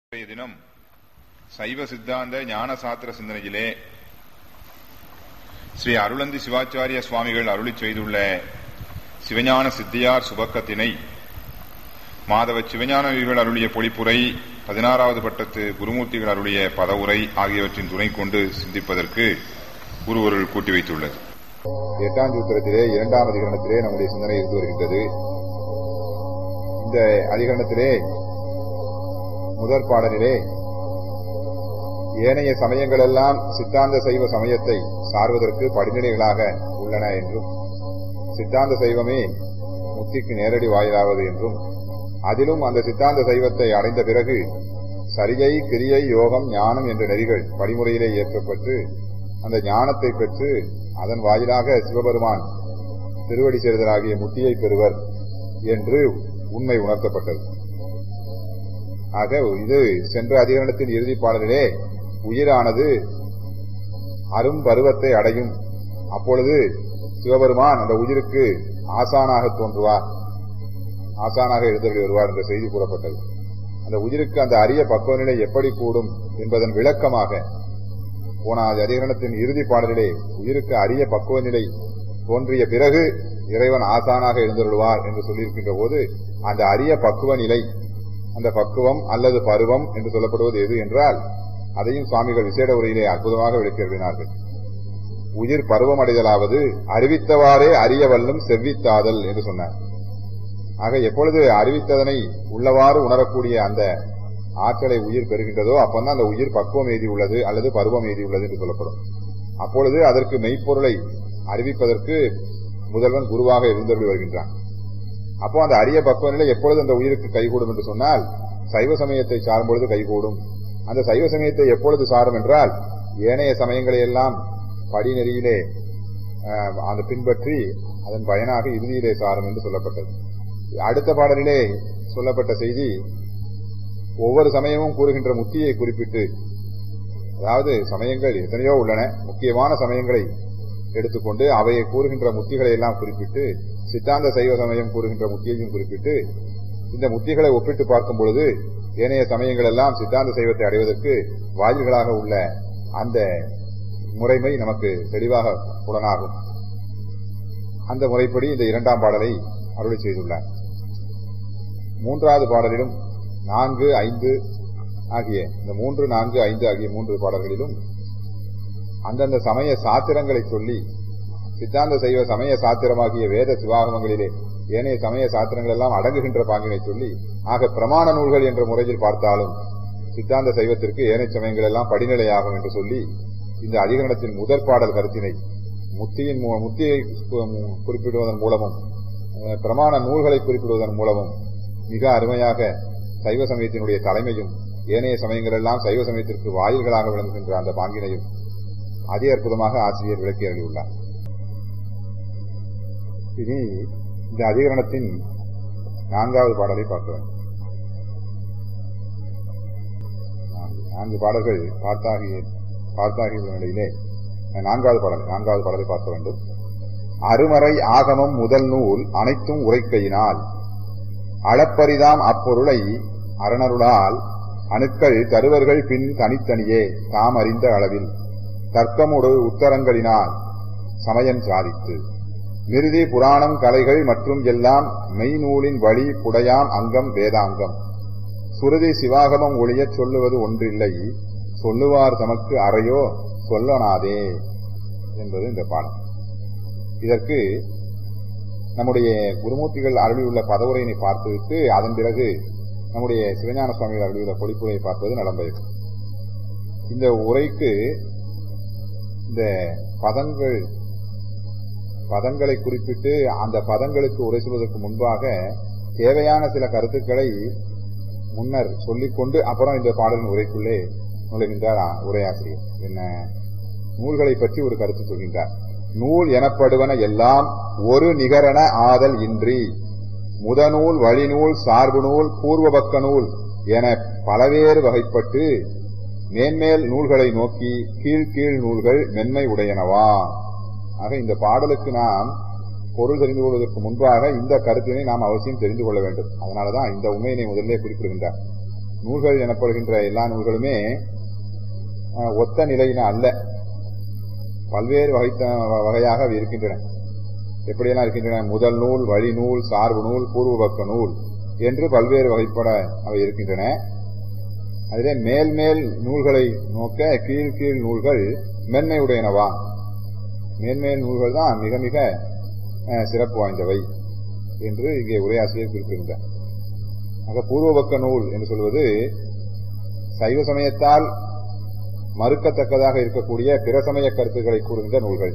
இன்றைய தினம் சைவ சித்தாந்த ஞான சாத்திர சிந்தனையிலே ஸ்ரீ அருளந்தி சிவாச்சாரிய சுவாமிகள் அருளிச் செய்துள்ள சிவஞான சித்தியார் சுபக்கத்தினை மாதவ சிவஞானவிகள் அருளிய பொழிப்புரை 16வது பட்டத்து குருமூர்த்திகள் அருளிய பதவுரை ஆகியவற்றின் துணை கொண்டு சிந்திப்பதற்கு குருவருள் கூட்டி வைத்துள்ளது. 8ஆம் சூத்திரத்திலே 2ஆம் அதிகரணத்திலே நம்முடைய சிந்தனை இருந்து வருகின்றது. இந்த அதிகரணத்திலே முதற் பாடலிலே ஏனைய சமயங்களெல்லாம் சித்தாந்த சைவ சமயத்தை சார்வதற்கு படிநிலைகளாக உள்ளன என்றும், சித்தாந்த சைவமே முக்திக்கு நேரடி வாயிலாவது என்றும், அதிலும் அந்த சித்தாந்த சைவத்தை அடைந்த பிறகு சரியை, கிரியை, யோகம், ஞானம் என்ற நெறிகள் படிமுறையிலே ஏற்றப்பட்டு அந்த ஞானத்தை பெற்று அதன் வாயிலாக சிவபெருமான் திருவடி சேர்தலாகிய முக்தியை பெறுவர் என்று உண்மை உணர்த்தப்பட்டது. ஆக இது சென்ற அதிகரணத்தின் இறுதி பாடலிலே உயிரானது அரும் பருவத்தை அடையும், அப்பொழுது சிவபெருமான் அந்த உயிருக்கு ஆசானாக தோன்றுவார், ஆசானாக எழுந்தருளி வருவார் என்ற செய்தி கூறப்பட்டது. அந்த உயிருக்கு அந்த அரிய பக்குவநிலை எப்படி கூடும் என்பதன் விளக்கமாக போன அதிகரணத்தின் இறுதி பாடலிலே உயிருக்கு அரிய பக்குவநிலை தோன்றிய பிறகு இறைவன் ஆசானாக எழுந்தருள்வார் என்று சொல்லியிருக்கின்ற போது அந்த அரிய பக்குவ நிலை, அந்த பக்குவம் அல்லது பருவம் என்று சொல்லப்படுவது எது என்றால் அதையும் சுவாமிகள் விசேட உரையிலே அற்புதமாக விளக்கியிருக்கிறார்கள். உயிர் பருவம் அடைதலாவது அறிவித்தவாறே அறிய வல்லும் செவ்வித்தாதல் என்று சொன்னார். ஆக எப்பொழுது அறிவித்ததனை உள்ளவாறு உணரக்கூடிய அந்த ஆற்றலை உயிர் பெறுகின்றதோ அப்பந்தான் அந்த உயிர் பக்குவம் எய்தி உள்ளது அல்லது பருவம் எய்தி உள்ளது என்று சொல்லப்படும். அப்பொழுது அதற்கு மெய்ப்பொருளை அறிவிப்பதற்கு முதல்வன் குருவாக இருந்தருளி வருகின்றான். அப்போ அந்த அரிய பக்குவநிலை எப்பொழுது அந்த உயிருக்கு கைகூடும் என்று சொன்னால் சைவ சமயத்தை சாரும் பொழுது கைகூடும். அந்த சைவ சமயத்தை எப்பொழுது சாரும் என்றால் ஏனைய சமயங்களை எல்லாம் படிநெறியிலே அந்த பின்பற்றி அதன் பயனாக இறுதியிலே சாரும் என்று சொல்லப்பட்டது. அடுத்த பாடலிலே சொல்லப்பட்ட செய்தி ஒவ்வொரு சமயமும் கூறுகின்ற முக்தியை குறிப்பிட்டு, அதாவது சமயங்கள் எத்தனையோ உள்ளன, முக்கியமான சமயங்களை எடுத்துக்கொண்டு அவையை கூறுகின்ற முத்திகளை எல்லாம் குறிப்பிட்டு, சித்தாந்த சைவ சமயம் கூறுகின்ற முத்தியையும் குறிப்பிட்டு, இந்த முத்திகளை ஒப்பிட்டு பார்க்கும் பொழுது ஏனைய சமயங்கள் எல்லாம் சித்தாந்த சைவத்தை அடைவதற்கு வாயில்களாக உள்ள அந்த முறைமை நமக்கு தெளிவாக புலனாகும். அந்த முறைப்படி இந்த 2ஆம் பாடலை அருளி செய்துள்ளார். 3வது பாடலிலும் 4, 5 ஆகிய இந்த 3, 4, 5 ஆகிய 3 பாடல்களிலும் அந்தந்த சமய சாத்திரங்களை சொல்லி, சித்தாந்த சைவ சமய சாத்திரமாகிய வேத சிவாகமங்களிலே ஏனைய சமய சாத்திரங்கள் எல்லாம் அடங்குகின்ற பாங்கினை சொல்லி, ஆக பிரமாண நூல்கள் என்ற முறையில் பார்த்தாலும் சித்தாந்த சைவத்திற்கு ஏனைய சமயங்கள் எல்லாம் படிநிலையாகும் என்று சொல்லி இந்த அதிகரணத்தின் முதற் பாடல் கருத்தினை முத்தியை குறிப்பிடுவதன் மூலமும் பிரமாண நூல்களை குறிப்பிடுவதன் மூலமும் மிக அருமையாக சைவ சமயத்தினுடைய தலைமையும் ஏனைய சமயங்கள் எல்லாம் சைவ சமயத்திற்கு வாயில்களாக விளங்குகின்ற அந்த பாங்கினையும் அதே அற்புதமாக ஆசிரியர் விளக்கி அருளியுள்ளார். இனி இந்த அதிகரணத்தின் 4வது பாடலை பார்க்கிறோம். 4 பாடல்கள் பார்த்தாகிய நிலையிலே 4வது பாடலை பார்க்க வேண்டும். அருமறை ஆகமம் முதல் நூல் அனைத்தும் உரைக்கையினால் அளப்பரிதாம் அப்பொருளை அரணருளால் அணுக்கள் தருவர்கள் பின் தனித்தனியே தாம் அறிந்த அளவில் தர்க்கமுடு உத்தரங்களினால் சமயம் சாதித்து நிருதி புராணம் கலைகள் மற்றும் எல்லாம் மெய்நூலின் வழி புடையாம் அங்கம் வேதாங்கம் சுருதி சிவாகமம் ஒளியச் சொல்லுவது ஒன்றில்லை சொல்லுவார் தமக்கு அறையோ சொல்லனாதே என்பது இந்த பாடம். இதற்கு நம்முடைய குருமூர்த்திகள் அருளியுள்ள பதவுரையினை பார்த்துவிட்டு அதன் பிறகு நம்முடைய சிவஞான சுவாமிகள் அருளியுள்ள பொழிப்புரையை பார்ப்பது நலம்பயது. இந்த உரைக்கு இந்த பதங்களை குறிப்பிட்டு அந்த பதங்களுக்கு உரை சொல்வதற்கு முன்பாக தேவையான சில கருத்துக்களை முன்னர் சொல்லிக்கொண்டு அப்புறம் இந்த பாடலின் உரைக்குள்ளே நுழைகின்றார் உரையாசிரியர். என்ன நூல்களை பற்றி ஒரு கருத்து சொல்கின்றார். நூல் எனப்படுவன எல்லாம் ஒரு நிகரண ஆதல் இன்றி முதநூல், வழிநூல், சார்பு நூல், பூர்வபக்க நூல் என பலவேறு வகைப்பட்டு மேன்மேல் நூல்களை நோக்கி கீழ் நூல்கள் மென்மை உடையனவா. ஆக இந்த பாடலுக்கு நாம் பொருள் தெரிந்து கொள்வதற்கு முன்பாக இந்த கருத்தினை நாம் அவசியம் தெரிந்து கொள்ள வேண்டும். அதனாலதான் இந்த உண்மையினை முதலிலே குறிப்பிடுகின்றார். நூல்கள் எனப்படுகின்ற எல்லா நூல்களுமே ஒத்த நிலையின அல்ல, பல்வேறு வகையாக அவை இருக்கின்றன. எப்படியெல்லாம் இருக்கின்றன? முதல் நூல், வழி நூல், சார்பு நூல், பூர்வபக்க நூல் என்று பல்வேறு வகைப்பட அவை இருக்கின்றன. அதிலே மேல் மேல் நூல்களை நோக்க கீழ் கீழ் நூல்கள் மென்மையுடையனவா? மேன்மேல் நூல்கள் தான் மிக மிக சிறப்பு வாய்ந்தவை என்று இங்கே உரையாசிரியர் குறிப்பிடுகிறார். ஆக பூர்வபக்க நூல் என்று சொல்வது சைவ சமயத்தால் மறுக்கத்தக்கதாக இருக்கக்கூடிய பிற சமய கருத்துக்களை கூறுகின்ற நூல்கள்,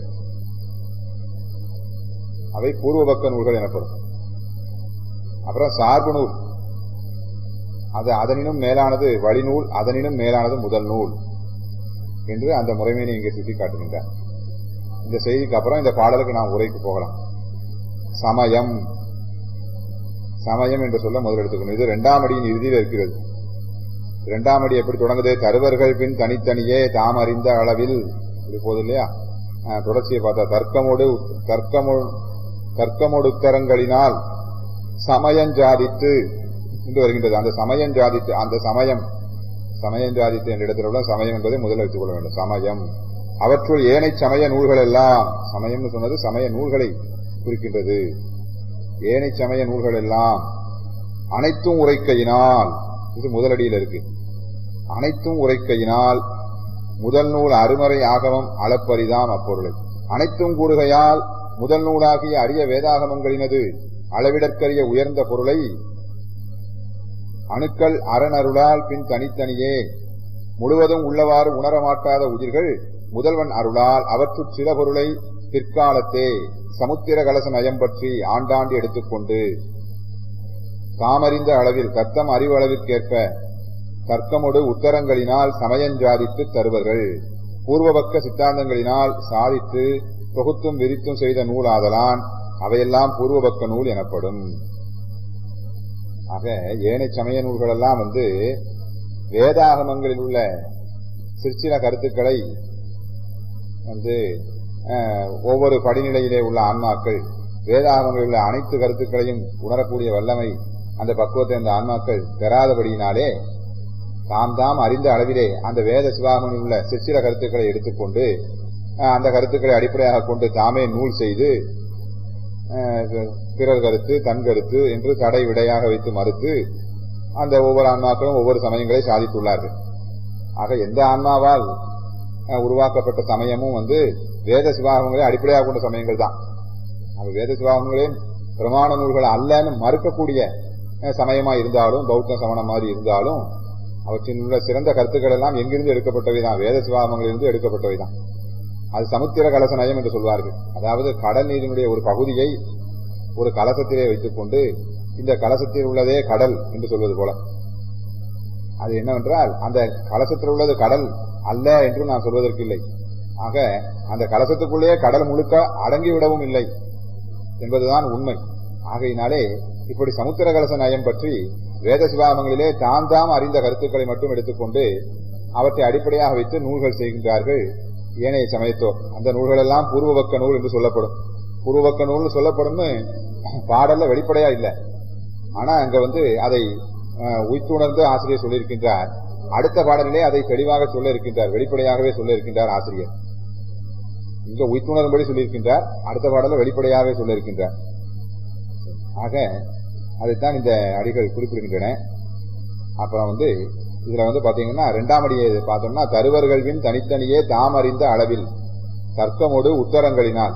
அவை பூர்வபக்க நூல்கள் எனப்படும். அப்புறம் சார்பு நூல், அது அதனினும் மேலானது வழிநூல், அதனினும் மேலானது முதல் நூல் என்று அந்த முறைமையை இங்கே சுட்டி காட்டுகின்றார். இந்த செய்திக்கு அப்புறம் இந்த பாடலுக்கு நாம் உரைக்கு போகலாம். சமயம், சமயம் என்று சொல்ல முதல் எடுத்துக்கணும். இது 2ஆம் அடியின் இறுதியில் இருக்கிறது. 2ஆம் அடி எப்படி தொடங்குது? தருவர்கள் பின் தனித்தனியே தாம் அறிந்த அளவில் போது இல்லையா? தொடர்ச்சியை பார்த்தா தர்க்கமோடு உத்தரங்களினால் சமயஞ்சாதித்து என்று வருகின்றது. அந்த சமயஞ்சாதித்து, அந்த சமயஞ்சாதித்து என்ற இடத்தில் உள்ள சமயம் என்பதை முதல் எடுத்துக் கொள்ள வேண்டும். சமயம் அவற்றுள் ஏனை சமய நூல்கள் எல்லாம், சமயம் சொன்னது சமய நூல்களை குறிக்கின்றது. ஏனை சமய நூல்கள் எல்லாம் அனைத்தும் உரைக்கையினால், இது முதலடியில் இருக்கு. அனைத்தும் உரைக்கையினால் முதல் நூல் அருமறை ஆகமம் அளப்பரிதாம் அப்பொருளை. அனைத்தும் கூறுகையால் முதல் நூலாகிய அரிய வேதாகமங்களினது அளவிடற்கரிய உயர்ந்த பொருளை அணுக்கள் அரணருளால் பின் தனித்தனியே முழுவதும் உள்ளவாறு உணரமாட்டாத உயிர்கள் முதல்வன் அருளால் அவற்றுச் சில பொருளை பிற்காலத்தே சமுத்திர கலச நயம் பற்றி ஆண்டாண்டு எடுத்துக்கொண்டு தாமறிந்த அளவில் தத்தம் அறிவு அளவிற்கேற்ப தர்க்கமோடு உத்தரங்களினால் சமயஞ்சாதித்து தருவர்கள். பூர்வபக்க சித்தாந்தங்களினால் சாதித்து தொகுத்தும் விரித்தும் செய்த நூலாதலான் அவையெல்லாம் பூர்வபக்க நூல் எனப்படும். ஆக ஏனை சமய நூல்கள் எல்லாம் வேதாகமங்களில் உள்ள சிற்சில கருத்துக்களை ஒவ்வொரு படிநிலையிலே உள்ள ஆன்மாக்கள் வேதாகமங்களில் உள்ள அனைத்து கருத்துக்களையும் உணரக்கூடிய வல்லமை, அந்த பக்குவத்தை அந்த ஆன்மாக்கள் பெறாதபடியினாலே தாம் அறிந்த அளவிலே அந்த வேத சிவாகமங்களில் உள்ள சிற்சில கருத்துக்களை எடுத்துக்கொண்டு அந்த கருத்துக்களை அடிப்படையாக கொண்டு தாமே நூல் செய்து பிறர் கருத்து தன் கருத்து என்று தடை விடையாக வைத்து மறுத்து அந்த ஒவ்வொரு ஆன்மாக்களும் ஒவ்வொரு சமயங்களை சாதித்துள்ளார்கள். ஆக எந்த ஆன்மாவால் உருவாக்கப்பட்ட சமயமும் வேத சிவாகமங்களை அடிப்படையாக கொண்ட சமயங்கள் தான். வேத சிவாகமங்களின் பிரமாண நூல்கள் அல்லன்னு மறுக்கக்கூடிய சமயமா இருந்தாலும், பௌத்த சமணம் மாதிரி இருந்தாலும், அவற்றில் உள்ள சிறந்த கருத்துக்கள் எல்லாம் எங்கிருந்து எடுக்கப்பட்டவைதான்? வேத சிவாகமங்களிலிருந்து எடுக்கப்பட்டவைதான். அது சமுத்திர கலச நயம் என்று சொல்வார்கள். அதாவது கடல் நீரினுடைய ஒரு பகுதியை ஒரு கலசத்திலே வைத்துக் கொண்டு இந்த கலசத்தில் உள்ளதே கடல் என்று சொல்வது போல. அது என்னவென்றால் அந்த கலசத்தில் உள்ளது கடல் அல்ல என்று நான் சொல்வதற்கு இல்லை. ஆக அந்த கலசத்துக்குள்ளே கடல் முழுக்க அடங்கிவிடவும் இல்லை என்பதுதான் உண்மை. ஆகையினாலே இப்படி சமுத்திர கலச நயம் பற்றி வேத சிவாகமங்களிலே தாம் அறிந்த கருத்துக்களை மட்டும் எடுத்துக்கொண்டு அவற்றை அடிப்படையாக வைத்து நூல்கள் செய்கின்றார்கள் ஏனைய சமயத்தோர். அந்த நூல்கள் எல்லாம் பூர்வபக்க நூல் என்று சொல்லப்படும். பூர்வபக்க நூல் சொல்லப்படும் பாடல்ல வெளிப்படையா இல்லை. ஆனா அங்க அதை உய்த்துணர்ந்து ஆசிரியர் சொல்லியிருக்கின்றார். அடுத்த பாடலிலே அதை தெளிவாக சொல்ல இருக்கின்றார், வெளிப்படையாகவே சொல்ல இருக்கின்றார் ஆசிரியர். இங்க உய்த்துணரும்படி சொல்லியிருக்கின்றார், அடுத்த பாடல வெளிப்படையாகவே சொல்ல இருக்கின்றார். ஆக அதைத்தான் இந்த அடிகள் குறிப்பிடுகின்றன. அப்புறம் இதுல பாத்தீங்கன்னா 2ஆம் அடியை பார்த்தோம்னா தருவர்கள்வின் தனித்தனியே தாம் அறிந்த அளவில் தர்க்கமோடு உத்தரங்களினால்,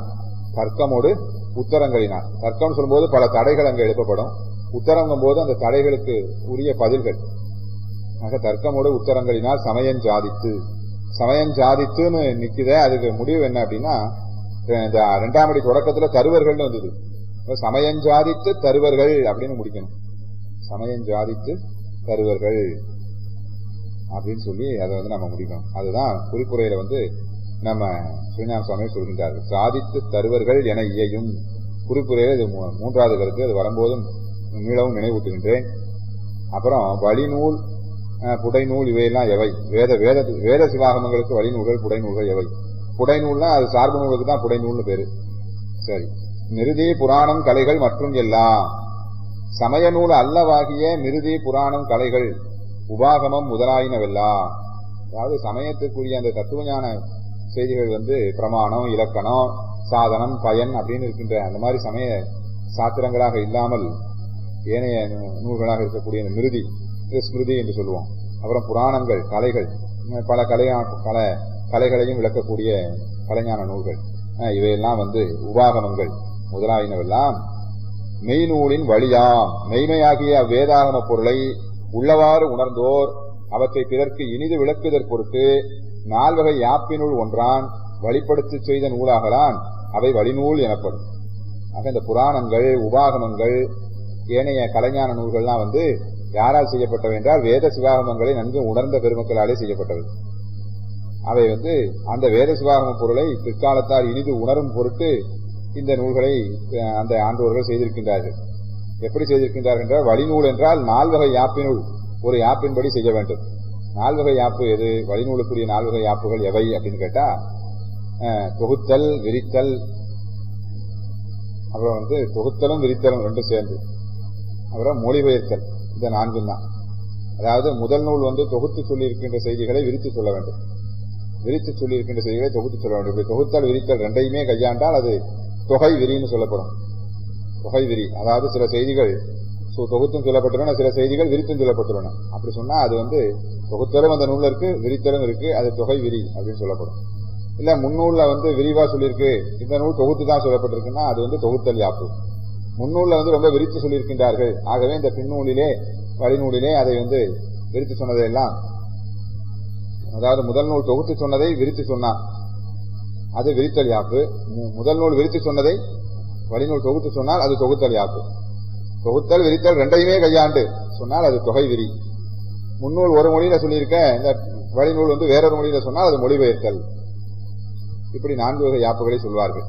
தர்க்கம் சொல்லும்போது பல தடைகள் அங்கு எழுப்பப்படும். உத்தரங்கும் போது அந்த தடைகளுக்கு உரிய பதில்கள். ஆக தர்க்கமோடு உத்தரங்களினால் சமயஞ்சாதித்துன்னு நிக்குத. அதுக்கு முடிவு என்ன அப்படின்னா, இந்த 2ஆம் அடி தொடக்கத்துல தருவர்கள் வந்தது. சமயஞ்சாதித்து தருவர்கள் அப்படின்னு முடிக்கணும். சமயஞ்சாதித்து தருவர்கள் அப்படின்னு சொல்லி அதை நம்ம முடிக்கணும். அதுதான் குறிப்புரையில நம்ம ஸ்ரீஞான சுவாமி சொல்கின்றார்கள். சாதித்து தருவர்கள் என இயையும் குறிப்புரையில இது 3வது கருத்து. அது வரும்போதும் மீளவும் நினைவூட்டுகின்றேன். அப்புறம் வழிநூல் புடைநூல் இவையெல்லாம் எவை? வேத சிவாகமங்களுக்கு வழிநூல்கள் புடைநூல்கள் எவை? புடைநூல்னா அது சார்பு நூலுக்கு தான் புடைநூல்னு பேரு. சரி. மிருதி புராணம் கலைகள் மற்றும் எல்லாம் சமய நூல் அல்லவாகிய மிருதி புராணம் கலைகள் உபாகமம் முதலாயினவெல்லாம், அதாவது சமயத்துக்குரிய அந்த தத்துவஞான செய்திகள் பிரமாணம், இலக்கணம், சாதனம், பயன் அப்படின்னு இருக்கின்ற அந்த மாதிரி சமய சாத்திரங்களாக இல்லாமல் ஏனைய நூல்களாக இருக்கக்கூடிய மிருதி, ஸ்மிருதி என்று சொல்லுவோம். அப்புறம் புராணங்கள், கலைகள், பல கலைகளையும் விளக்கக்கூடிய கலைஞான நூல்கள், இவையெல்லாம் உபாகமங்கள் முதலாயினவெல்லாம் மெய்நூலின் வழியாம் மெய்மையாகிய அவ்வேதாகம பொருளை உள்ளவாறு உணர்ந்தோர் அவற்றை பிறர்க்கு இனிது விளக்குதற் பொருட்டு 4 வகை யாப்பினுள் ஒன்றான் வழிப்படுத்தி செய்த நூலாகலான் அவை வழிநூல் எனப்படும். ஆக இந்த புராணங்கள், உபாகமங்கள், ஏனைய கலைஞான நூல்கள்லாம் யாரால் செய்யப்பட்டவை என்றால் வேத சிவாகமங்களை நன்கு உணர்ந்த பெருமக்களாலே செய்யப்பட்டவை. அவை அந்த வேத சிவாகம பொருளை பிற்காலத்தால் இனிது உணரும் பொருட்டு இந்த நூல்களை அந்த ஆண்டோர்கள் செய்திருக்கின்றார்கள். எப்படி செய்திருக்கின்றார்கள் என்றால், வழிநூல் என்றால் 4 வகை யாப்பினுள் ஒரு யாப்பின்படி செய்ய வேண்டும். 4 வகை யாப்பு எது? வழிநூலுக்குரிய 4 வகை யாப்புகள் எவை அப்படின்னு கேட்டா, தொகுத்தல், விரித்தல், அப்புறம் தொகுத்தலும் விரித்தலும் ரெண்டும் சேர்ந்து, அப்புறம் மொழிபெயர்த்தல். இந்த 4 தான். அதாவது முதல் நூல் தொகுத்து சொல்லி இருக்கின்ற செய்திகளை விரித்து சொல்ல வேண்டும், விரித்து சொல்லி இருக்கின்ற செய்திகளை தொகுத்து சொல்ல வேண்டும். இப்படி தொகுத்தல் விரித்தல் ரெண்டையுமே கையாண்டால் அது தொகை விரின்னு சொல்லப்படும். தொகை விரி, அதாவது சில செய்திகள் தொகுத்தும் சொல்லப்பட்டுள்ளன, சில செய்திகள் விரித்தும் சொல்லப்பட்டுள்ளன. அப்படி சொன்னா அது தொகுத்தலும் அந்த நூல்ல இருக்கு, விரித்தலும் இருக்கு, அது தொகை விரி அப்படின்னு சொல்லப்படும். இல்ல முன்னூல்ல விரிவா சொல்லியிருக்கு, இந்த நூல் தொகுத்து தான் சொல்லப்பட்டிருக்குன்னா அது தொகுத்தல் யாப்பு. முன்னூல்ல ரொம்ப விரித்து சொல்லியிருக்கின்றார்கள், ஆகவே இந்த பின்னூலிலே வழிநூலிலே அதை விரித்து சொன்னதையெல்லாம், அதாவது முதல் நூல் தொகுத்து சொன்னதை விரித்து சொன்னான், அது விரித்தல் யாப்பு. முதல் நூல் விரித்து சொன்னதை வழிநூல் தொகுத்து சொன்னால் அது தொகுத்தல் யாப்பு. தொகுத்தல் விரித்தல் ரெண்டையுமே கையாண்டு சொன்னால் அது தொகை விரி. முன்னூல் ஒரு மொழியில சொல்லியிருக்க, இந்த வழிநூல் வேறொரு மொழியில சொன்னால் அது மொழிபெயர்த்தல். இப்படி 4 வகை யாப்புகளை சொல்வார்கள்.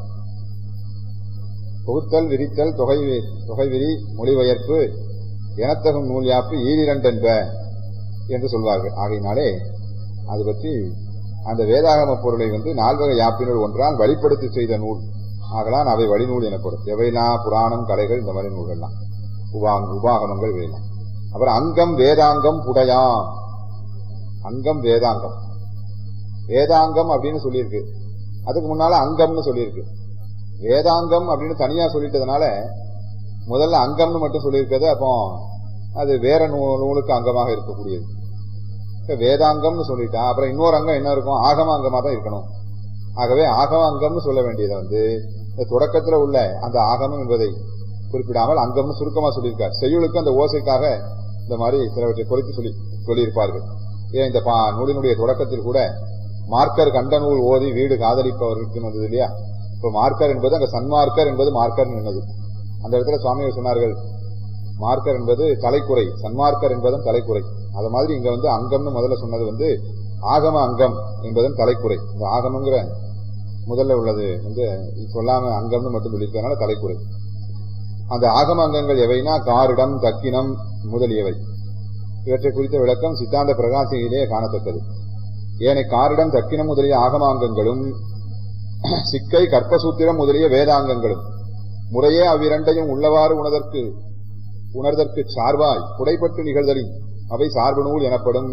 தொகுத்தல், விரித்தல், தொகை விரி, மொழிபெயர்ப்பு எனத்தகும் நூல் யாப்பு ஈரிரண்டென்ப என்று சொல்வார்கள். ஆகையினாலே அது பற்றி அந்த வேதாகம பொருளை 4 வகை யாப்பினுள் ஒன்றால் வழிப்படுத்தி செய்த நூல் ஆகலாம் அவை வழிநூல் எனப்படும். எவையெல்லாம் புராணம், கலைகள், இந்த மாதிரி நூல்கள்லாம், உபாகமங்கள் இவையெல்லாம். அப்புறம் அங்கம் வேதாங்கம் புடையாம். அங்கம் வேதாங்கம், வேதாங்கம் அப்படின்னு சொல்லியிருக்கு, அதுக்கு முன்னால அங்கம்னு சொல்லியிருக்கு. வேதாங்கம் அப்படின்னு தனியா சொல்லிட்டதுனால முதல்ல அங்கம்னு மட்டும் சொல்லியிருக்கிறது, அப்போ அது வேற நூலுக்கு அங்கமாக இருக்கக்கூடியது. வேதாங்கம்னு சொல்லிட்டா அப்புறம் இன்னொரு அங்கம் என்ன இருக்கும்? ஆகம அங்கமா தான் இருக்கணும். ஆகவே ஆகம அங்கம்னு சொல்ல வேண்டியதை இந்த தொடக்கத்துல உள்ள அந்த ஆகமம் என்பதை குறிப்பிடாமல் அங்கம்னு சுருக்கமா சொல்லியிருக்கார். செய்யுளுக்கு அந்த ஓசைக்காக இந்த மாதிரி சிலவற்றை குறித்து சொல்லியிருப்பார்கள். ஏன் இந்த நூலினுடைய தொடக்கத்தில் கூட மார்க்கர் கண்ட நூல் ஓதி வீடு காதலிப்பவர்களுக்கு வந்தது இல்லையா? இப்ப மார்க்கர் என்பது அங்க சன்மார்க்கர் என்பது மார்க்கர் என்னது, அந்த இடத்துல சுவாமிகள் சொன்னார்கள், மார்க்கர் என்பது தலைக்குறை, சன்மார்க்கர் என்பதும் தலைக்குறை. அது மாதிரி இங்க அங்கம்னு முதல்ல சொன்னது ஆகம அங்கம் என்பதும் தலைக்குறை. இந்த ஆகமங்கிற முதல்ல உள்ளது சொல்லாம அங்கம்னு மட்டும் சொல்லியிருக்கனால தலைக்குறை. அந்த ஆகம அங்கங்கள் எவைனா காரிடம், தக்கினம் முதலியவை. இவற்றை குறித்த விளக்கம் சித்தாந்த பிரகாசியிலே காணத்தக்கது. ஏனை காரிடம், தக்கினம் முதலிய ஆகம அங்கங்களும் சிக்கை, கற்பசூத்திரம் முதலிய வேதாங்கங்களும் முறையே அவ்விரண்டையும் உள்ளவாறு உணர்தற்கு சார்பாய் புடைப்பட்டு நிகழ்தலின் அவை சார்பு நூல் எனப்படும்.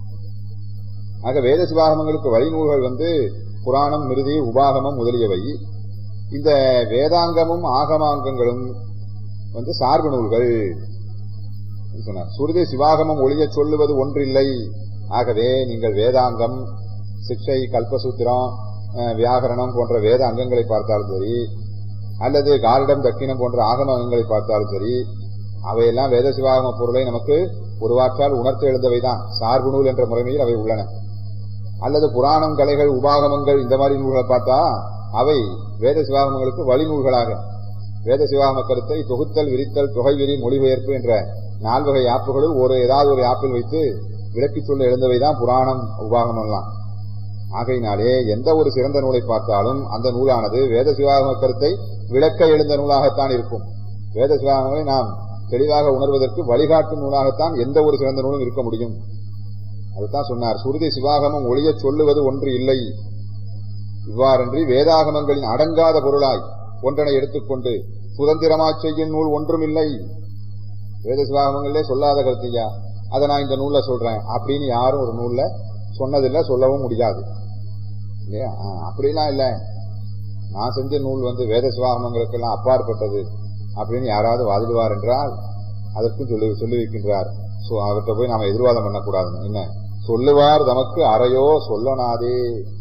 ஆக வேத சிவாகமங்களுக்கு வழிநூல்கள் புராணம், மிருதி, உபாகமம் முதலியவை. இந்த வேதாங்கமும் ஆகமாங்கங்களும் சார்பு நூல்கள் சொன்னார். சுருதி சிவாகமம் ஒளிய சொல்லுவது ஒன்றில்லை. ஆகவே நீங்கள் வேதாங்கம், சிக்ஷை, கல்பசூத்திரம், வியாகரணம் போன்ற வேத அங்கங்களை பார்த்தாலும் சரி, அல்லது காரிடம், தக்கினம் போன்ற ஆகம அங்கங்களை பார்த்தாலும் சரி, அவையெல்லாம் வேத சிவாகம பொருளை நமக்கு ஒருவாற்றால் உணர்த்த எழுந்தவைதான், சார்பு நூல் என்ற முறைமையில் அவை உள்ளன. அல்லது புராணம், கலைகள், உபாகமங்கள் இந்த மாதிரி நூல்களை பார்த்தா அவை வேத சிவாகமங்களுக்கு வழிநூல்களாக வேத சிவாகம கருத்தை தொகுத்தல், விரித்தல், தொகை விரி, மொழிபெயர்ப்பு என்ற 4 வகை யாப்புகளுள் ஏதாவது ஒரு யாப்பில் வைத்து விளக்கி சொல்ல எழுந்தவைதான் புராணம், உபாகமம் எல்லாம். ஆகையினாலே எந்த ஒரு சிறந்த நூலை பார்த்தாலும் அந்த நூலானது வேத சிவாகம கருத்தை விளக்க எழுந்த நூலாகத்தான் இருக்கும். வேத சிவாகமங்களை நாம் தெளிவாக உணர்வதற்கு வழிகாட்டும் நூலாகத்தான் எந்த ஒரு சிறந்த நூலும் இருக்க முடியும். அதுதான் சொன்னார், சுருதி சிவாகமம் ஒளிய சொல்லுவது ஒன்று இல்லை. இவ்வாறன்றி வேதாகமங்களின் அடங்காத பொருளாய் ஒன்றனை எடுத்துக்கொண்டு சுதந்திரமா செய்யும் நூல் ஒன்றும் இல்லை. வேத சிவாகமங்களிலே சொல்லாத கருத்தையா அதை நான் இந்த நூல்ல சொல்றேன் அப்படின்னு யாரும் ஒரு நூல்ல சொன்னதில்லை, சொல்லவும் முடியாது இல்லையா? அப்படிலாம் இல்ல, நான் செஞ்ச நூல் வேத சிவாகமங்களுக்கெல்லாம் அப்பாற்பட்டது அப்படின்னு யாராவது வாதிடுவார் என்றால் அதற்கும் சொல்லி வைக்கின்றார். அவர்கிட்ட போய் நாம எதிர்வாதம் பண்ணக்கூடாது. என்ன சொல்லுவார் தமக்கு அறையோ சொல்லனாதே,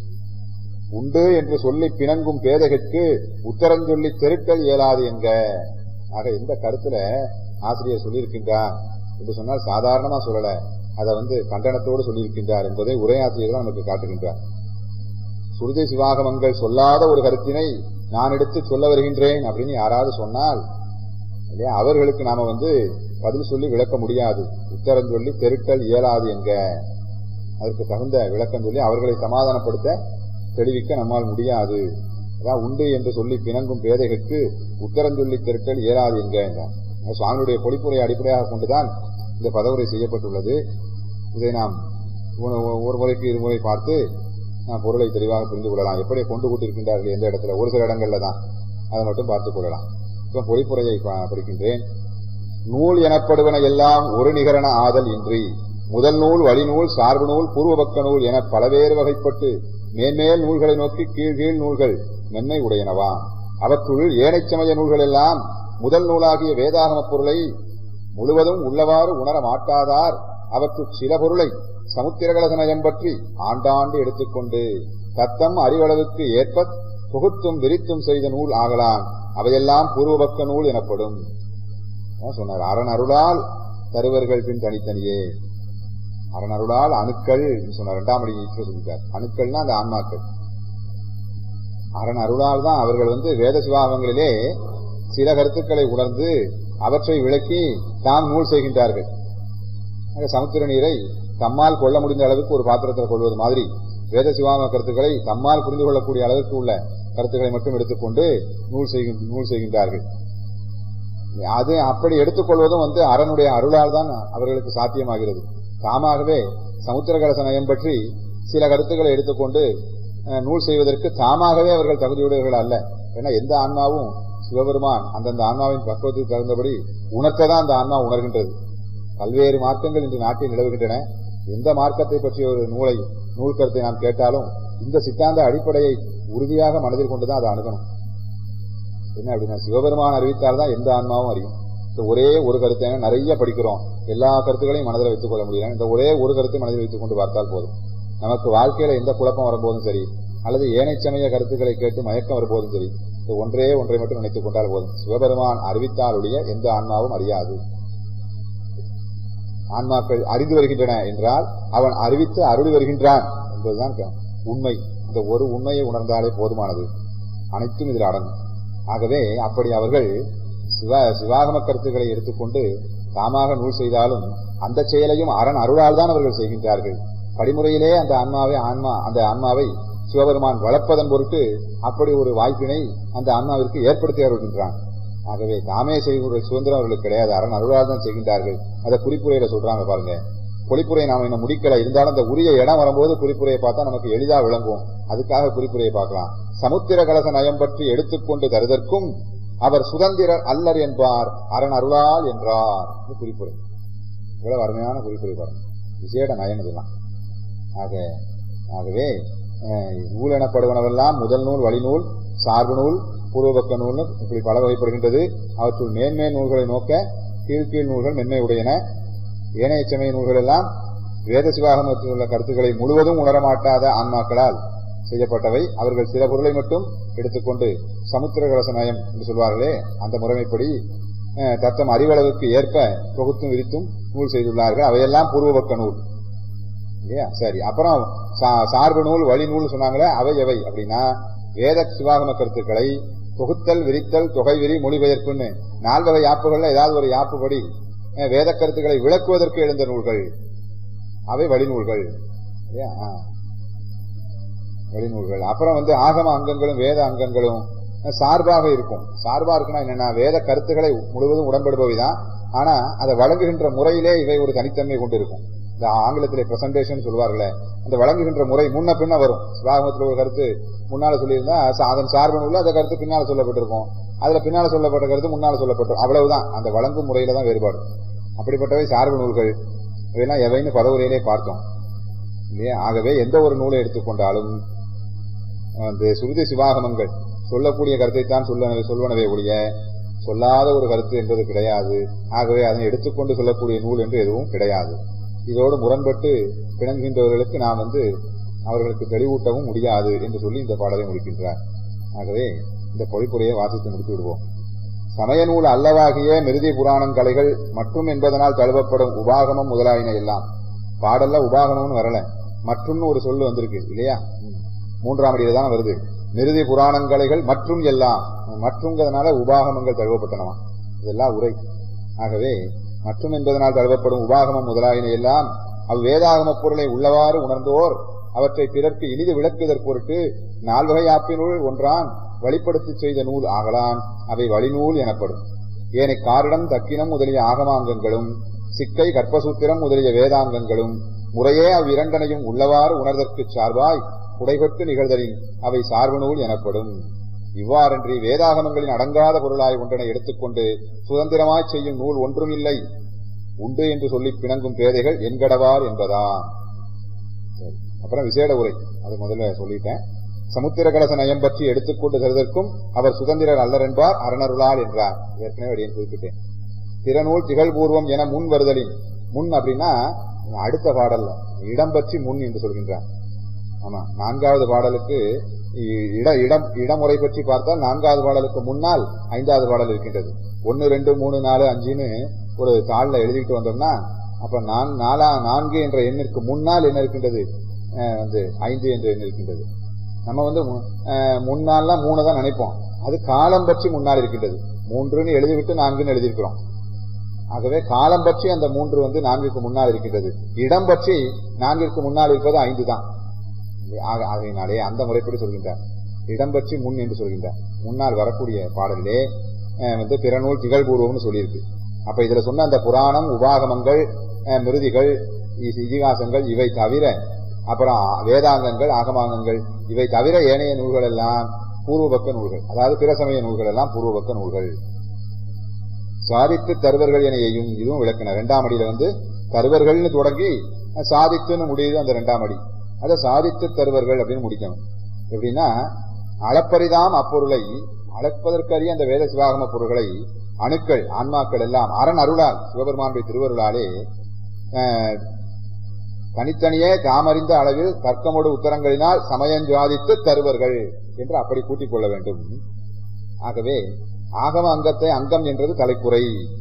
உண்டு என்று சொல்லி பிணங்கும் பேதகற்கு உத்தரஞ்சொல்லி தெருக்கள் இயலாது என்க. ஆக இந்த கருத்துல ஆசிரியர் சொல்லியிருக்கின்றார் என்று சொன்னால் சாதாரணமா சொல்லல, அதை கண்டனத்தோடு சொல்லியிருக்கின்றார் என்பதை உரையாசிரியர் தான் நமக்கு காட்டுகின்றார். சுருதி சிவாகமங்கள் சொல்லாத ஒரு கருத்தினை நான் எடுத்து சொல்ல வருகின்றேன் அப்படின்னு யாராவது சொன்னால் இல்லையா, அவர்களுக்கு நாம பதில் சொல்லி விளக்க முடியாது. உத்தரம் சொல்லி தெருக்கள் இயலாது என்க, அதற்கு தகுந்த விளக்கம் சொல்லி அவர்களை சமாதானப்படுத்த தெளிவிக்க நம்மால் முடியாது. அதான் உண்டு என்று சொல்லி பிணங்கும் பேதைகளுக்கு உத்தரம் சொல்லி தெருக்கள் இயலாது என்க. சுவாமியுடைய பொழிப்புரையை அடிப்படையாக கொண்டுதான் இந்த பதவுரை செய்யப்பட்டுள்ளது. இதை நாம் ஒரு முறைக்கு இருமுறை பார்த்து நாம் பொருளை தெளிவாக புரிந்து கொள்ளலாம். எப்படி கொண்டு கூட்டிருக்கின்றார்கள் எந்த இடத்துல, ஒரு சில இடங்கள்ல தான், அதை மட்டும் பார்த்துக் கொள்ளலாம். இப்ப பொழிப்புரையை படிக்கின்றேன். நூல் எனப்படுவன எல்லாம் ஒரு நிகரண ஆதல் இன்றி முதல் நூல், வழிநூல், சார்பு நூல், பூர்வபக்க நூல் என பலவேறு வகைப்பட்டு மேன்மேல் நூல்களை நோக்கி கீழ் நூல்கள் மென்மை உடையனவா. அவற்றுள் ஏனைச் சமய நூல்கள் எல்லாம் முதல் நூலாகிய வேதாகம பொருளை முழுவதும் உள்ளவாறு உணர மாட்டாதார் அவற்றுள் சில பொருளை சமுத்திரகலச நயம் பற்றி ஆண்டாண்டு எடுத்துக்கொண்டு தத்தம் அறிவளவுக்கு ஏற்ப தொகுத்தும் விரித்தும் செய்த நூல் ஆகலாம். அவையெல்லாம் பூர்வபக்க நூல் எனப்படும் சொன்னார். அரண் அருளால் தருவர்கள் பின் தனித்தனியே. அரண் அருளால் அணுக்கள் சொன்னார். 2ஆம் அடி சொல்லிட்டார். அணுக்கள்னா அந்த ஆன்மாக்கள். அரண் அருளால் தான் அவர்கள் வேத சிவாகங்களிலே சில கருத்துக்களை உணர்ந்து அவற்றை விளக்கி தாம் நூல் செய்கின்றார்கள். சமுத்திர நீரை தம்மால் கொள்ள முடிந்த அளவுக்கு ஒரு பாத்திரத்தில் கொள்வது மாதிரி வேத சிவாகம கருத்துக்களை தம்மால் புரிந்து கொள்ளக்கூடிய அளவுக்கு உள்ள கருத்துக்களை மட்டும் எடுத்துக்கொண்டு நூல் செய்கின்றார்கள். அது அப்படி எடுத்துக்கொள்வதும் அரணுடைய அருளால் தான் அவர்களுக்கு சாத்தியமாகிறது. தாமாகவே சமுத்திர கலச நயம் பற்றி சில கருத்துக்களை எடுத்துக்கொண்டு நூல் செய்வதற்கு தாமாகவே அவர்கள் தகுதியுடையவர்கள் அல்ல. ஏன்னா எந்த ஆன்மாவும் சிவபெருமான் அந்தந்த ஆன்மாவின் பக்குவத்துக்கு தகுந்தபடி உணர்த்ததான் அந்த ஆன்மா உணர்கின்றது. பல்வேறு மார்க்கங்கள் இன்று நாட்டில் நிலவுகின்றன. எந்த மார்க்கத்தை பற்றிய ஒரு நூல் கருத்தை நாம் கேட்டாலும் இந்த சித்தாந்த அடிப்படையை உறுதியாக மனதில் கொண்டுதான் அதை அணுகணும். என்ன அப்படின்னா, சிவபெருமான் அறிவித்தால்தான் எந்த ஆன்மாவும் அறியும். இந்த ஒரே ஒரு கருத்தை நிறைய படிக்கிறோம், எல்லா கருத்துக்களையும் மனதில் வைத்துக் கொள்ள முடியல. இந்த ஒரே ஒரு கருத்தை மனதில் வைத்துக் கொண்டு பார்த்தால் போதும். நமக்கு வாழ்க்கையில எந்த குழப்பம் வரும்போதும் சரி, அல்லது ஏனைச் சமய கருத்துக்களை கேட்டு மயக்கம் வரும்போதும் சரி, இந்த ஒன்றை மட்டும் நினைத்துக் கொண்டால் போதும். சிவபெருமான் அறிவித்தாலுடைய எந்த ஆன்மாவும் அறியாது. ஆன்மாக்கள் அறிந்து வருகின்றன என்றால் அவன் அறிவித்து அருளி வருகின்றான் என்பதுதான் உண்மை. இந்த ஒரு உண்மையை உணர்ந்தாலே போதுமானது, அனைத்தும் இதில் அடங்கும். ஆகவே அப்படி அவர்கள் சிவாகம கருத்துக்களை எடுத்துக்கொண்டு தாமாக நூல் செய்தாலும் அந்த செயலையும் அரண் அருளால் தான் அவர்கள் செய்கின்றார்கள். படிமுறையிலே அந்த ஆன்மாவை சிவபெருமான் வளர்ப்பதன் பொருட்டு அப்படி ஒரு வாய்ப்பினை அந்த ஆன்மாவிற்கு ஏற்படுத்தி அருள்கின்றான். ஆகவே தாமே செய்கிற சுதந்திரம் அவர்களுக்கு கிடையாது, அரண் அருளால் தான் செய்கின்றார்கள். அதை குறிப்புரையில சொல்றாங்க பாருங்க. பொழிப்புரை நாம இன்னும் முடிக்கல, இருந்தாலும் அந்த உரிய இடம் வரும்போது குறிப்புரையை பார்த்தா நமக்கு எளிதா விளங்கும். அதுக்காக குறிப்புரையை பார்க்கலாம். சமுத்திர கலச நயம் பற்றி எடுத்துக்கொண்டு தருதற்கும் அவர் சுதந்திரர் அல்லர் என்பார், அரண் அருளால் என்றார். குறிப்புரை இவ்வளவு அருமையான குறிப்புரை பாருங்க, விசேட நயம் இதுதான். ஆகவே நூல் எனப்படுவனவெல்லாம் முதல் நூல், வழிநூல், சார்பு நூல், பூர்வபக்க நூல் இப்படி பல வகைப்படுகின்றது. அவற்றுள் மேன்மே நூல்களை நோக்க கீழ் நூல்கள் மென்மை உடையன. ஏனைய சமய நூல்கள் எல்லாம் வேத சிவாகமத்தில் உள்ள கருத்துக்களை முழுவதும் உணரமாட்டாத ஆன்மாக்களால் செய்யப்பட்டவை. அவர்கள் சில பொருளை மட்டும் எடுத்துக்கொண்டு சமுத்திர கலச நயம் என்று சொல்வார்களே, அந்த முறைமைப்படி தத்தம் அறிவளவுக்கு ஏற்ப தொகுத்தும் விரித்தும் நூல் செய்துள்ளார்கள். அவையெல்லாம் பூர்வபக்க நூல். சரி, அப்புறம் சார்பு நூல், வழி நூல் சொன்னாங்களே, அவை எவை அப்படின்னா வேத சிவாகம கருத்துக்களை தொகுத்தல், விரித்தல், தொகை விரி, மொழிபெயர்ப்புன்னு 4 வகை யாப்புகள்ல ஏதாவது ஒரு யாப்புபடி வேத கருத்துக்களை விளக்குவதற்கு எழுந்த நூல்கள் அவை வழிநூல்கள். வழிநூல்கள். அப்புறம் ஆகம அங்கங்களும் வேத அங்கங்களும் சார்பாக இருக்கும். சார்பா இருக்குன்னா என்னன்னா, வேத கருத்துக்களை முழுவதும் உடன்படுபவைதான், ஆனா அதை வழங்குகின்ற முறையிலே இவை ஒரு தனித்தன்மை கொண்டு இருக்கும். இந்த ஆங்கிலத்திலே பிரசன்டேஷன் சொல்வார்களே, அந்த வழங்குகின்ற முறை முன்ன பின்ன வரும். சிவாகமத்தில் ஒரு கருத்து முன்னால சொல்லியிருந்தா அதன் சார்பு நூல்ல அந்த கருத்து பின்னால சொல்லப்பட்டிருக்கும், அதுல பின்னால சொல்லப்பட்ட கருத்து முன்னால சொல்லப்பட்டிருக்கும். அவ்வளவுதான், அந்த வழங்கும் முறையில தான் வேறுபாடு. அப்படிப்பட்டவை சார்பு நூல்கள். அவையெல்லாம் எவைன்னு பதவுரையிலே பார்த்தோம் இல்லையா? ஆகவே எந்த ஒரு நூலை எடுத்துக்கொண்டாலும் அந்த சுருதி சிவாகமங்கள் சொல்லக்கூடிய கருத்தைத்தான் சொல்வனவே ஒழிய சொல்லாத ஒரு கருத்து என்பது கிடையாது. ஆகவே அதனை எடுத்துக்கொண்டு சொல்லக்கூடிய நூல் என்று எதுவும் கிடையாது. இதோடு முரண்பட்டு பிணங்குகின்றவர்களுக்கு நாம் அவர்களுக்கு தெளிவூட்டவும் முடியாது என்று சொல்லி இந்த பாடலை முடிக்கின்றார். ஆகவே இந்த பொழிப்புரையை வாசித்து முடித்து விடுவோம். சமய நூல் அல்லவாகிய மிருதி புராணம் கலைகள் மற்றும் என்பதனால் தழுவப்படும் உபாகமம் முதலாயின எல்லாம். பாடல்ல உபாகமம்னு வரல, மற்றும்னு ஒரு சொல்லு வந்திருக்கு இல்லையா? 3ஆம் அடியில தான் வருது. மிருதி புராணங்கலைகள் மற்றும் எல்லாம், மற்றும்ங்கிறதுனால உபாகமங்கள் தழுவப்பட்டனவா, இதெல்லாம் உரை. ஆகவே மற்றும் என்பதனால் தழுவப்படும் உபாகமம் முதலாயின எல்லாம் அவ்வேதாகம பொருளை உள்ளவாறு உணர்ந்தோர் அவற்றை பிறர்க்கு இனிது விளக்குதற் பொருட்டு 4 வகை ஆப்பினுள் ஒன்றான் வழிப்படுத்தி செய்த நூல் ஆகலான். அவை வழிநூல் எனப்படும். ஏனை காரிடம் தக்கினம் முதலிய ஆகமாங்கங்களும் சிக்கை கற்பசூத்திரம் முதலிய வேதாங்கங்களும் முறையே அவ்விரண்டனையும் உள்ளவாறு உணர்தற்கு சார்பாய் உடைபட்டு நிகழ்தலின் அவை சார்பு நூல் எனப்படும். இவ்வாறன்றி வேதாகமங்களின் அடங்காத பொருளாய் ஒன்றனை எடுத்துக்கொண்டு சுதந்திரமாய் செய்யும் நூல் ஒன்றும் இல்லை, உண்டு என்று சொல்லி பிணங்கும் பேதைகள் என்கடவார் என்பதா. அப்புறம் விசேட உரை, அது முதல்ல சொல்லிட்டேன். சமுத்திர கலச நயம் பற்றி எடுத்துக்கொண்டு செல்வதற்கும் அவர் சுதந்திரர் அல்லர் என்பார் அரணருளால் என்றார். ஏற்கனவே அடியேன் குறிப்பிட்டேன். திறநூல் திகழ்பூர்வம் என முன் வருதலின், முன் அப்படின்னா அடுத்த பாடல்ல இடம் பற்றி முன் என்று சொல்கின்றார். ஆமா, 4வது பாடலுக்கு இடமுறை பற்றி பார்த்தால் 4வது பாடலுக்கு முன்னால் 5வது பாடல் இருக்கின்றது. 1, 2, 3, 4, 5ன்னு ஒரு தாள்ல எழுதிட்டு வந்தோம்னா அப்ப 4 என்ற எண்ணிற்கு முன்னால் என்ன இருக்கின்றது? 5 என்ற எண் இருக்கின்றது. நம்ம முன்னால்லாம் 3 தான் நினைப்போம். அது காலம் பற்றி முன்னால் இருக்கின்றது. 3ன்னு எழுதிவிட்டு 4ன்னு எழுதியிருக்கிறோம். ஆகவே காலம் பற்றி அந்த 3 4ற்கு முன்னால் இருக்கின்றது. இடம் பற்றி 4ற்கு முன்னால் இருப்பது 5 தான். ஆகையினாலே அந்த முறைப்படி சொல்கின்றார். இடம் பற்றி முன் என்று சொல்கின்றார். முன்னால் வரக்கூடிய பாடலிலே பிறநூல் திகழ்பூர்வம்னு சொல்லியிருக்கு. அப்ப இதுல சொன்ன அந்த புராணம், உபாகமங்கள், மிருதிகள், இதிகாசங்கள் இவை தவிர, அப்புறம் வேதாங்கங்கள், ஆகமாங்கங்கள் இவை தவிர ஏனைய நூல்கள் எல்லாம் பூர்வபக்க நூல்கள், அதாவது பிற சமய நூல்கள் எல்லாம் பூர்வபக்க நூல்கள். சாதித்து தருவர்கள் என எய்யும், இதுவும் விளக்கின. 2ஆம் அடியில தருவர்கள்னு தொடங்கி சாதித்துன்னு முடியுது அந்த 2ஆம் அடி. அதை சாதித்து தருவர்கள் அப்படின்னு முடிக்கணும். எப்படின்னா, அளப்பரிதாம் அப்பொருளை, அளப்பதற்கரிய அந்த வேத சிவாகம பொருள்களை அணுக்கள் ஆன்மாக்கள் எல்லாம் அரண் அருளால் சிவபெருமானுடைய திருவருளாலே தனித்தனியே தாமறிந்த அளவில் தர்க்கமோடு உத்தரங்களினால் சமயஞ்சாதித்து தருவர்கள் என்று அப்படி கூட்டிக் கொள்ள வேண்டும். ஆகவே ஆகம அங்கத்தை அங்கம் என்றது தலைக்குறை.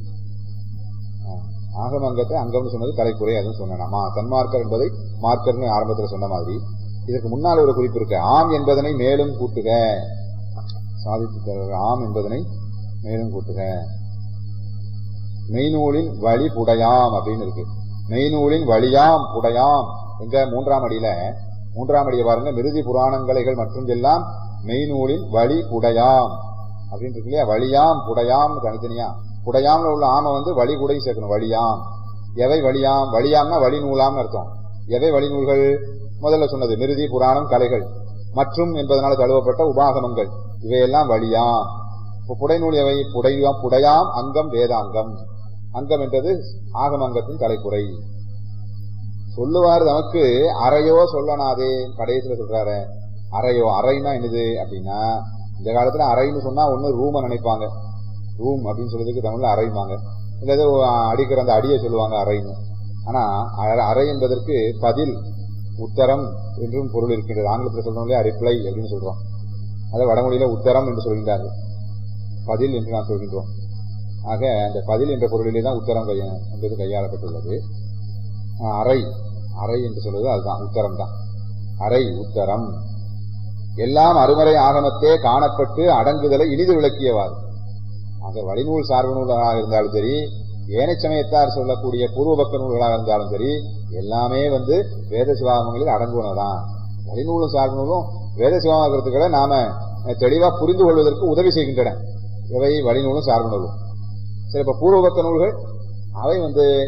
ஆகம அங்கத்தை அங்கம்னு சொன்னது தலைக்குறை. அதுவும் சொன்னா சன்மார்க்கர் என்பதை மார்க்கர்னு ஆரம்பத்தில் சொன்ன மாதிரி இதற்கு முன்னால் ஒரு குறிப்பு இருக்கு. ஆம் என்பதனை மேலும் கூட்டுக, சாதித்து தருவர்கள் ஆம் என்பதனை மேலும் கூட்டுக. மெய்நூலின் வழி புடையாம் அப்படின்னு இருக்கு. மெய்நூலின் வழியாம் புடையாம் எங்க 3ஆம் அடியில, 3ஆம் அடியை பாருங்க. மிருதி புராணங்களைகள் மற்றும் எல்லாம் மெய்நூலின் வழி புடையாம் அப்படின்னு இருக்கு இல்லையா? வழியாம் புடையாம் தனித்தனியா. புடையாம்ல உள்ள ஆம வழி கூட சேர்க்கணும். வழியாம், எவை வழியாம்? வழியாம்னா வழி நூலாம்னு அர்த்தம். எவை வழிநூல்கள்? முதல்ல சொன்னது மிருதி புராணம் கலைகள் மற்றும் என்பதனால தழுவப்பட்ட உபாகமங்கள் இவையெல்லாம் வழியாம். புடைநூல் எவை? புடையாம் அங்கம் வேதாங்கம். அங்கம் என்றது ஆகமங்கத்தின் தலைக்குறை. சொல்லுவார் நமக்கு அறையோ சொல்லனாதே, கடைசியில சொல்றாரு அறையோ. அறைனா என்னது அப்படின்னா, இந்த காலத்துல அறைன்னு சொன்னா ஒண்ணு ரூம நினைப்பாங்க. ரூம் அப்படின்னு சொல்றதுக்கு தமிழ்ல அறைமாங்க. இல்ல அடிக்கிற அந்த அடியை சொல்லுவாங்க அறைன்னு. ஆனா அறை என்பதற்கு பதில், உத்தரம் என்றும் பொருள் இருக்கின்றது. ஆங்கிலத்தில் சொல்றோம் இல்லையா, ரிப்ளை அப்படின்னு சொல்றோம். அதை வடமொழியில உத்தரம் என்று சொல்கின்றார்கள். பதில் என்று நாம் சொல்கின்றோம். ஆக அந்த பதில் என்ற பொருளிலே தான் உத்தரம் என்பது கையாளப்பட்டுள்ளது. அறை, அறை என்று சொல்வது அதுதான், உத்தரம் தான். அறை, உத்தரம் எல்லாம் அருமறை ஆகமத்தே காணப்பட்டு அடங்குதலை இனிது விளக்கியவாறு. ஆக வழிநூல் சார்பு நூல்களாக இருந்தாலும் சரி, ஏனை சமயத்தார் சொல்லக்கூடிய பூர்வபக்க நூல்களாக இருந்தாலும் சரி, எல்லாமே வேத சிவாகமங்களில் அடங்குவனதான். வழிநூலும் சார்பு நூலும் வேத சிவாகம கருத்துக்களை நாம தெளிவா புரிந்து கொள்வதற்கு உதவி செய்கின்றன. எவை? வழிநூலும் சார்பு நூலும். சரி, இப்ப பூர்வபக்க நூல்கள் அவை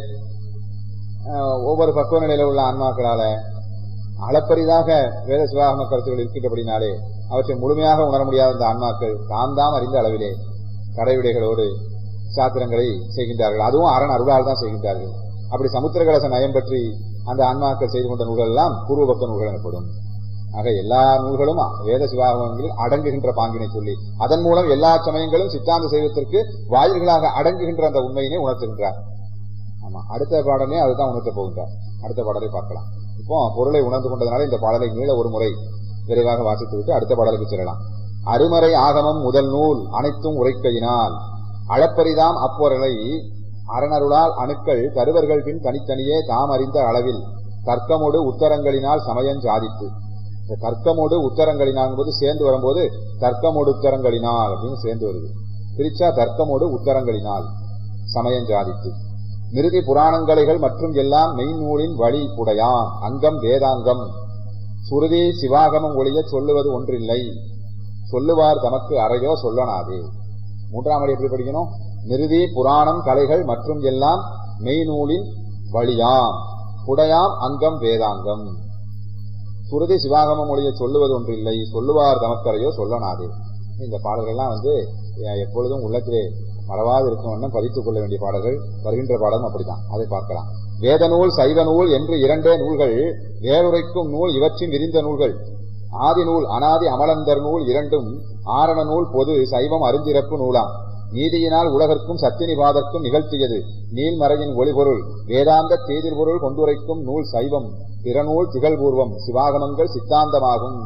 ஒவ்வொரு பக்குவ நிலையில உள்ள ஆன்மாக்களால அளப்பரிதாக வேத சிவாகம கருத்துக்கள் இருக்கின்றபடினாலே அவற்றை முழுமையாக உணர முடியாத இந்த ஆன்மாக்கள் தாம் அறிந்த அளவிலே கடைவிடைகளோடு சாத்திரங்களை செய்கின்றார்கள். அதுவும் அரண் அருளால் தான் செய்கின்றார்கள். அப்படி சமுத்திரகலச நயம் பற்றி அந்த ஆன்மாக்கள் செய்து கொண்ட நூல்கள் எல்லாம் பூர்வபக்க நூல்கள் எனப்படும். ஆக எல்லா நூல்களும் வேத சிவாகமங்களில் அடங்குகின்ற பாங்கினை சொல்லி அதன் மூலம் எல்லா சமயங்களும் சித்தாந்த சைவத்திற்கு வாயில்களாக அடங்குகின்ற அந்த உண்மையினை உணர்த்துகின்றார். ஆமா, அடுத்த பாடலே அதுதான் உணர்த்த போகின்றார். அடுத்த பாடலை பார்க்கலாம். இப்போ பொருளை உணர்ந்து கொண்டதனால இந்த பாடலை மீள ஒரு முறை விரைவாக வாசித்து விட்டு அடுத்த பாடலுக்கு செல்லலாம். அருமறை ஆகமம் முதல் நூல் அனைத்தும் உரைக்கையினால் அளப்பரிதாம் அப்பொருளை அரணருளால் அணுக்கள் தருவர்கள் பின் தனித்தனியே தாம் அறிந்த அளவில் தர்க்கமோடு உத்தரங்களினால் சமயம் சாதித்து. இந்த தர்க்கமோடு உத்தரங்களினால் போது சேர்ந்து வரும்போது தர்க்கமோடு உத்தரங்களினால் அப்படின்னு சேர்ந்து வருது. பிரிச்சா தர்க்கமோடு உத்தரங்களினால் சமயம் சாதித்து. மிருதி புராணங்களைகள் மற்றும் எல்லாம் மெய்நூலின் வழி புடையாம் அங்கம் வேதாங்கம் சுருதி சிவாகமம் ஒளிய சொல்லுவது ஒன்றில்லை சொல்லுவார் தமக்கு அறையோ சொல்லனாதே. மூன்றாம் அடி எப்படி படிக்கணும்? மிருதி புராணம் கலைகள் மற்றும் எல்லாம் மெய்நூலின் வழியாம் புடையாம் அங்கம் வேதாங்கம் சுருதி சிவாகமம் ஒளிய சொல்லுவது ஒன்றில்லை சொல்லுவார் தமக்கரையோ சொல்லனாதே. இந்த பாடல்கள்லாம் எப்பொழுதும் உள்ளத்திலே மறவாது இருக்கும் பதித்துக் கொள்ள வேண்டிய பாடல்கள். வருகின்ற பாடலும் அப்படித்தான், அதை பார்க்கலாம். வேத நூல் சைவ நூல் என்று இரண்டே நூல்கள் வேறுரைக்கும் நூல் இவற்றின் விரிந்த நூல்கள். ஆதி நூல் அனாதி அமலந்தர் நூல் இரண்டும் ஆரண நூல் பொது சைவம் அருந்திறப்பு நூலாம். நீதியினால் உலகற்கும் சத்தினிபாதற்கும் நிகழ்த்தியது நீள்மறையின் ஒளிபொருள் வேதாந்த தேதில் பொருள் கொண்டுரைக்கும் நூல் சைவம் பிறநூல் திகழ்பூர்வம் சிவாகமங்கள் சித்தாந்தமாகும்.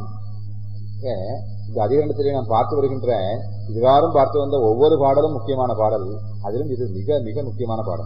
இந்த அதிகரணத்திலே நாம் பார்த்து வருகின்ற இதுவாரும் பார்த்து வந்த ஒவ்வொரு பாடலும் முக்கியமான பாடல். அதிலும் இது மிக மிக முக்கியமான பாடல்.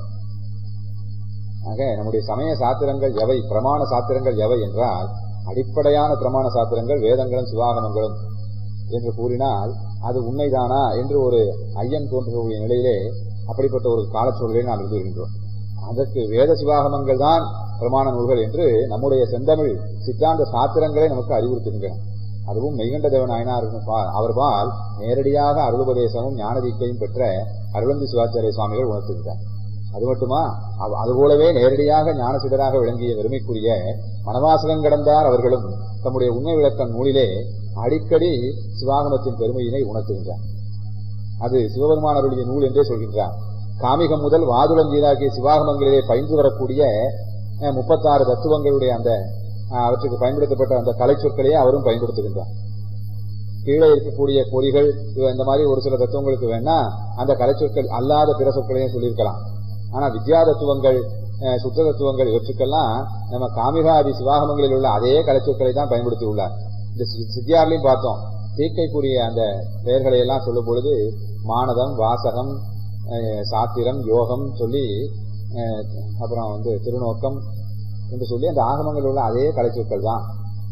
ஆக நம்முடைய சமய சாத்திரங்கள் எவை, பிரமாண சாத்திரங்கள் எவை என்றால் அடிப்படையான பிரமாண சாத்திரங்கள் வேதங்களும் சிவாகமங்களும் என்று கூறினால் அது உண்மைதானா என்று ஒரு ஐயம் தோன்றக்கூடிய நிலையிலே அப்படிப்பட்ட ஒரு காலச்சூழலை நாம் இருந்து வருகின்றோம். அதற்கு வேத சிவாகமங்கள் தான் பிரமாண நூல்கள் என்று நம்முடைய செந்தமிழ் சித்தாந்த சாத்திரங்களை நமக்கு அறிவுறுத்துகின்றன. அதுவும் மெய்கண்ட தேவ நாயனார் அவர்பால் நேரடியாக அருளுபதேசமும் ஞானதீக்கையும் பெற்ற அருளந்தி சிவாச்சாரிய சுவாமிகள் உணர்த்துகின்றார். அது மட்டுமா, அதுபோலவே நேரடியாக ஞானசிதராக விளங்கிய பெருமைக்குரிய மனவாசகம் கடந்தார் அவர்களும் தம்முடைய உண்மை விளக்கம் நூலிலே அடிக்கடி சிவாகமத்தின் பெருமையினை உணர்த்துகின்றார். அது சிவபெருமானருடைய நூல் என்றே சொல்கின்றார். காமிகம் முதல் வாதுளஞ்சீராகிய சிவாகமங்களிலே பயின்று வரக்கூடிய 36 தத்துவங்களுடைய அந்த அவற்றுக்கு பயன்படுத்தப்பட்ட அந்த கலை சொற்களையே அவரும் பயன்படுத்துகின்றார். கீழே இருக்கக்கூடிய பொறிகள் இந்த மாதிரி ஒரு சில தத்துவங்களுக்கு வேணா அந்த கலை சொற்கள் அல்லாத பிற சொற்களையும் சொல்லியிருக்கலாம். ஆனா வித்யா தத்துவங்கள் சுத்த தத்துவங்கள் இவற்றுக்கெல்லாம் நம்ம காமிகாதி சிவாகமங்களில் உள்ள அதே கலை சொற்களை தான் பயன்படுத்தி உள்ளார். இந்த சித்தியாரிலையும் பார்த்தோம். தீக்கைக்குரிய அந்த பெயர்களை எல்லாம் சொல்லும் பொழுது மானதம் வாசகம் சாத்திரம் யோகம் சொல்லி அப்புறம் திருநோக்கம் என்று சொல்லி அந்த ஆகமங்கள் உள்ள அதே கலை சொற்கள் தான்.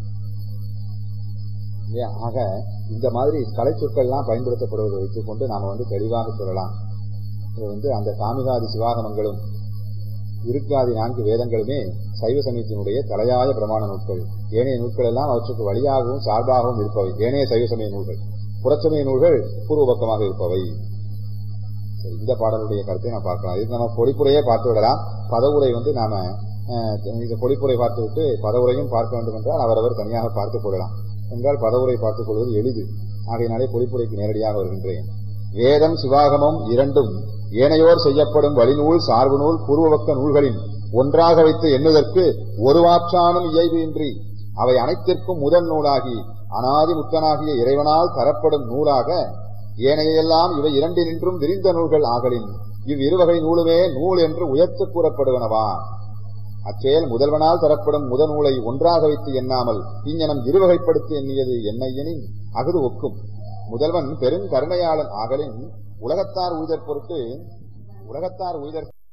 ஆக இந்த மாதிரி கலை சொற்கள் எல்லாம் பயன்படுத்தப்படுவதை வைத்துக் கொண்டு நாம தெளிவாக சொல்லலாம். இது அந்த காமிகாதி சிவாகமங்களும் இருக்காதி 4 வேதங்களுமே சைவ சமயத்தினுடைய தலையாய பிரமாண நூல்கள். ஏனைய நூல்கள் எல்லாம் அவற்றுக்கு வழியாகவும் சார்பாகவும் இருப்பவை ஏனைய சைவ சமய நூல்கள். புறச்சமய நூல்கள் பூர்வபக்கமாக இருப்பவை. இந்த பாடலுடைய கருத்தை நாம் பார்க்கலாம். இது நம்ம பொழிப்புரையே பார்த்து விடலாம். பதவுரை நாம இந்த பொழிப்புரை பார்த்துவிட்டு பதவுரையும் பார்க்க வேண்டும் என்றால் அவரவர் தனியாக பார்த்துக் கொள்ளலாம். என்றால் பதவுரை பார்த்துக் கொள்வது எளிது. ஆகையினாலே பொழிப்புரைக்கு நேரடியாக வருகின்றேன். வேதம் சிவாகமம் இரண்டும் ஏனையோர் செய்யப்படும் வழிநூல் சார்பு நூல் பூர்வபக்க நூல்களின் ஒன்றாக வைத்து எண்ணுதற்கு ஒரு வாற்றானும் இயைவு இன்றி அவை அனைத்திற்கும் முதல் நூலாகி அனாதி முத்தனாகிய இறைவனால் தரப்படும் நூலாக ஏனையெல்லாம் இவை இரண்டினின்றும் விரிந்த நூல்கள் ஆகலின் இவ்விருவகை நூலுமே நூல் என்று உயர்த்து கூறப்படுவனவா. அச்செயல் முதல்வனால் தரப்படும் முதல் நூலை ஒன்றாக வைத்து எண்ணாமல் இங்ஙனம் இருவகைப்படுத்தி எண்ணியது என்னையெனின் அகுது ஒக்கும். முதல்வன் பெரும் கருணையாளன் ஆகலின் உலகத்தார் உய்தற் பொருட்டு